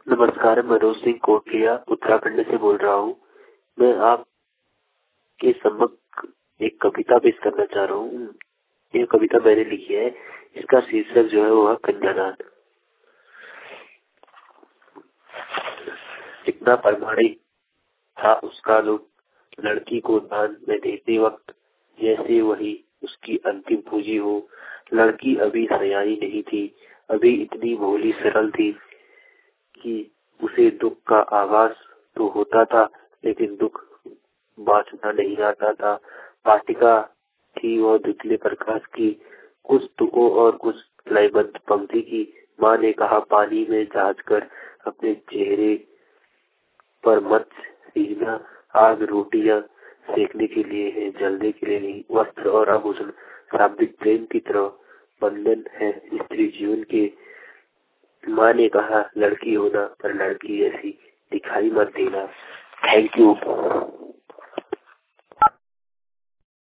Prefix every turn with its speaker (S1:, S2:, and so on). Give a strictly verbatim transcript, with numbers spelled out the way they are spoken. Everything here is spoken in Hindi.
S1: नमस्कार, मनोज सिंह कोटलिया उत्तराखंड से बोल रहा हूँ। मैं आपके सम्मुख एक कविता पेश करना चाह रहा हूँ। ये कविता मैंने लिखी है, इसका शीर्षक जो है वो है कन्यादान। कितना प्रामाणिक था उसका लोग लड़की को दान में देते वक्त, जैसे वही उसकी अंतिम पूंजी हो। लड़की अभी सयानी नहीं थी, अभी इतनी भोली सरल थी कि उसे दुख का आभास तो होता था, लेकिन दुख बांटना नहीं आता था। पाटिका थी वह दुतले प्रकाश की, कुछ तुकों और कुछ लयबद्ध पंक्ति की। माँ ने कहा, पानी में जांच कर अपने चेहरे पर मत सीखना, आग रोटियां सेकने के लिए है, जलने के लिए नहीं। वस्त्र और आभूषण शाब्दिक प्रेम की तरह बंधन है स्त्री जीवन के। माँ ने कहा, लड़की होना पर लड़की ऐसी दिखाई मत देना। Thank you.